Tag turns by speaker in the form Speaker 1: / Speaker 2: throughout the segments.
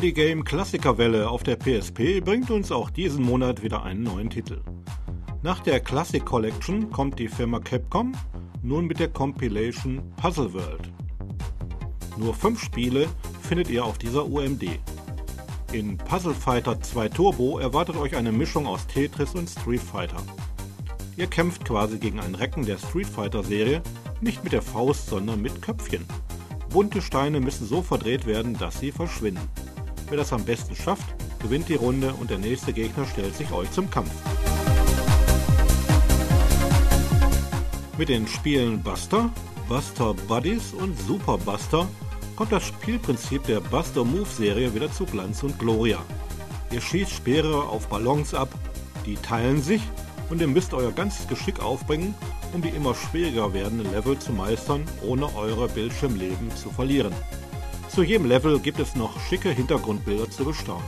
Speaker 1: Oldie Game Klassikerwelle auf der PSP bringt uns auch diesen Monat wieder einen neuen Titel. Nach der Classic Collection kommt die Firma Capcom nun mit der Compilation Puzzle World. Nur 5 Spiele findet ihr auf dieser UMD. In Puzzle Fighter 2 Turbo erwartet euch eine Mischung aus Tetris und Street Fighter. Ihr kämpft quasi gegen ein Recken der Street Fighter Serie, nicht mit der Faust, sondern mit Köpfchen. Bunte Steine müssen so verdreht werden, dass sie verschwinden. Wer das am besten schafft, gewinnt die Runde und der nächste Gegner stellt sich euch zum Kampf. Mit den Spielen Buster, Buster Buddies und Super Buster kommt das Spielprinzip der Buster Move Serie wieder zu Glanz und Gloria. Ihr schießt Speere auf Ballons ab, die teilen sich und ihr müsst euer ganzes Geschick aufbringen, um die immer schwieriger werdenden Level zu meistern, ohne eure Bildschirmleben zu verlieren. Zu jedem Level gibt es noch schicke Hintergrundbilder zu bestaunen.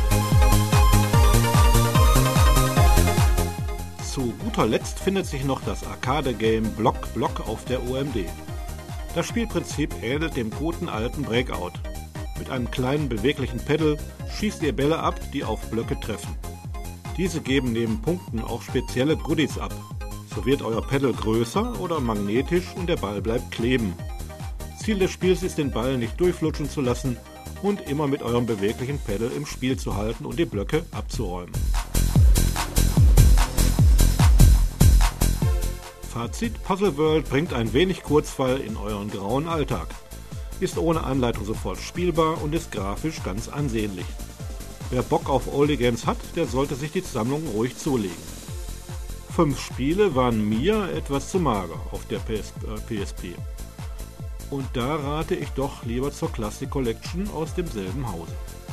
Speaker 1: Zu guter Letzt findet sich noch das Arcade-Game Block Block auf der OMD. Das Spielprinzip ähnelt dem guten alten Breakout. Mit einem kleinen beweglichen Pedal schießt ihr Bälle ab, die auf Blöcke treffen. Diese geben neben Punkten auch spezielle Goodies ab. So wird euer Pedal größer oder magnetisch und der Ball bleibt kleben. Ziel des Spiels ist, den Ball nicht durchflutschen zu lassen und immer mit eurem beweglichen Pedal im Spiel zu halten und die Blöcke abzuräumen. Fazit: Puzzle World bringt ein wenig Kurzweil in euren grauen Alltag, ist ohne Anleitung sofort spielbar und ist grafisch ganz ansehnlich. Wer Bock auf Oldie Games hat, der sollte sich die Sammlung ruhig zulegen. 5 Spiele waren mir etwas zu mager auf der PSP. Und da rate ich doch lieber zur Classic Collection aus demselben Hause.